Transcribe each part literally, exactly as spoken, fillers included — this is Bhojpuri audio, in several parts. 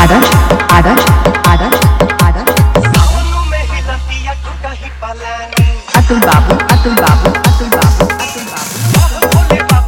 आदर्श आदर्श आदर्श आदर्श अतुल बाबू अतुल बाबू अतुल बाबू अतुल बाबू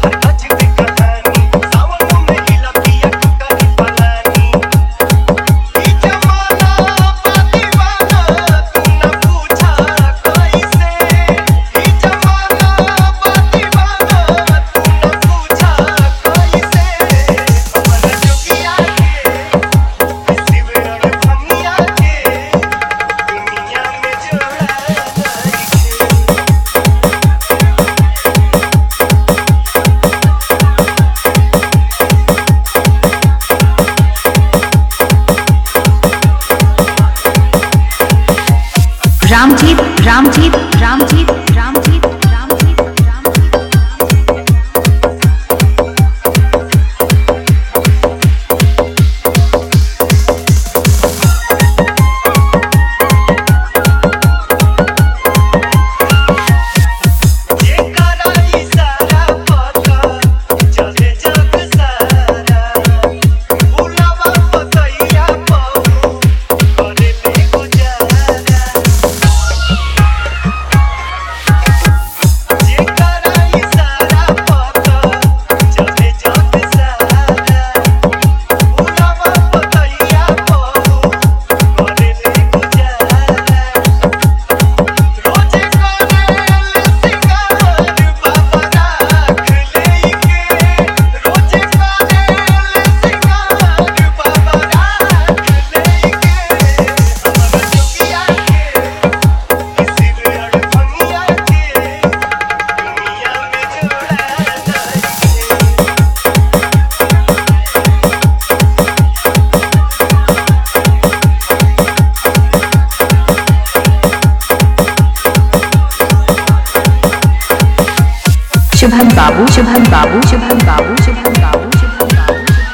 रामजीत रामजीत रामजीत रामजीत रामजीत शुभम बाबू शुभम बाबू शुभम बाबू शुभम बाबू शुभम बाबू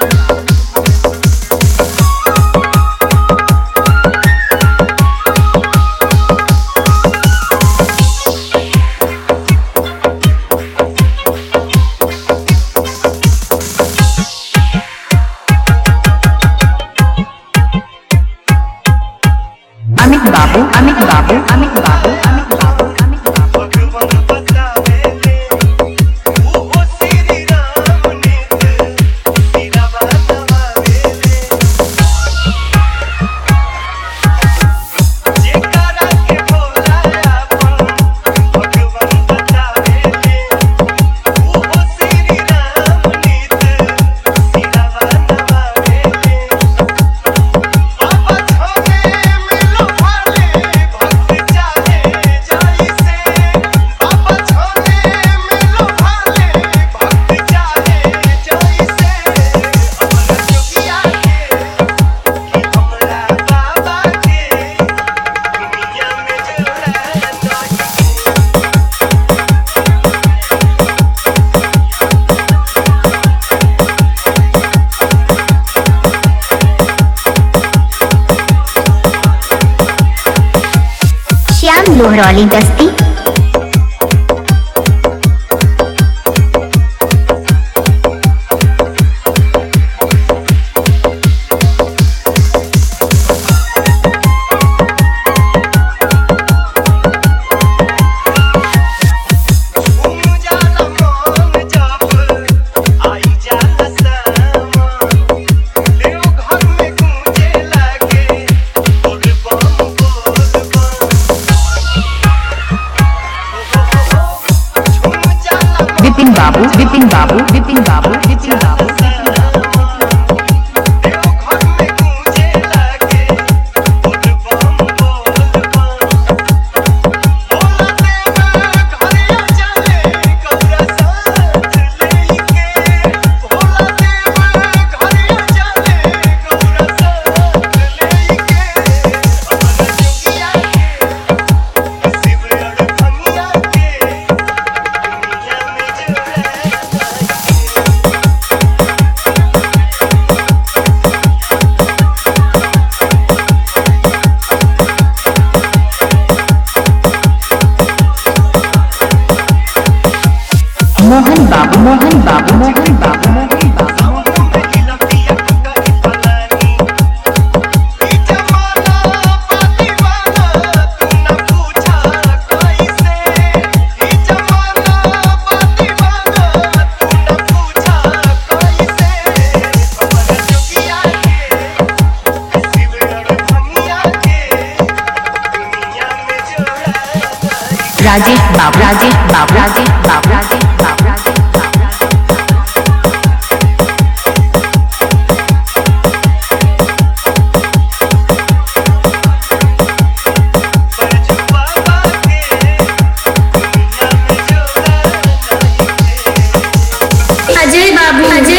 अमित बाबू अमित बाबू अमित बाबू अमित बाबू लोहरौली दस्ती विपिन बाबू विपिन बाबू विपिन बाबू विपिन बाबू मोहन बाबू मोहन बाबू मोहन बाबू मोहन बाबू राजेश बाबू राजेश बाबू राजेश बाबू राजेश बाबू राजेश अजय बाबू।